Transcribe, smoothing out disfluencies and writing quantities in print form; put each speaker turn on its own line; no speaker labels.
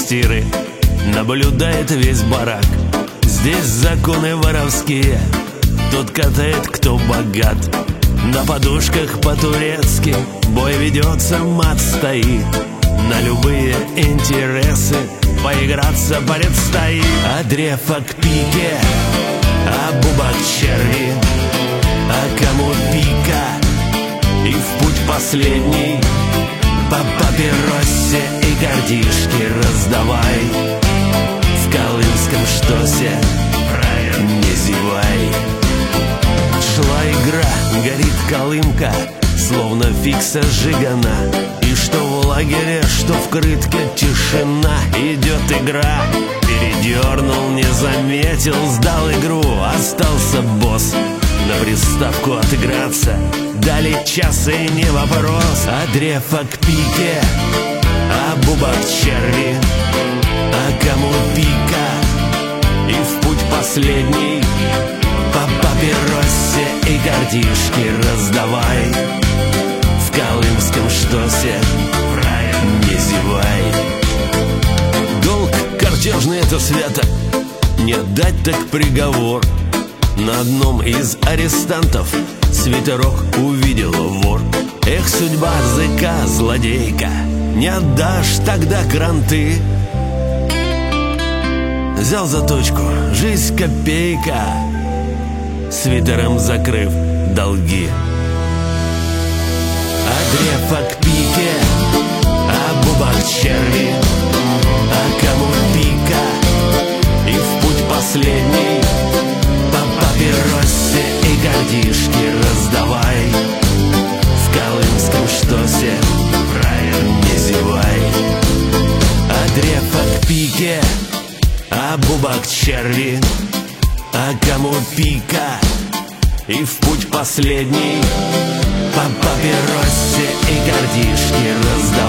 квартиры наблюдает весь барак. Здесь законы воровские, тот катает, кто богат. На подушках по-турецки бой ведется, мат стоит. На любые интересы поиграться предстоит. А дрефа к пике, а бубак черви, а кому пика и в путь последний. По папиросе и гордишки раздавай. В колымском штосе не зевай. Шла игра, горит Колымка, словно фикса сжигана. И что в лагере, что в крытке тишина. Идет игра, передернул, не заметил, сдал игру, остался босс. На приставку отыграться дали час и не вопрос. А дрефа к пике, а бубак черви, а кому пика и в путь последний. По папиросе и гордишки раздавай. В колымском штосе не зевай. Долг картежный — это свято, не отдать так приговор. На одном из арестантов свитерок увидел вор. Эх, судьба зыка, злодейка, не отдашь тогда кранты. Взял заточку, жизнь копейка, свитером закрыв долги. А дрефа к пике, а бубак черви, а кому пика и в путь последний. По папиросе и гордишки раздавай. В колымском штосе не зевай. А дрефа к пике, а бубак черви, а кому пика и в путь последний. По папиросе и гордишки раздавай.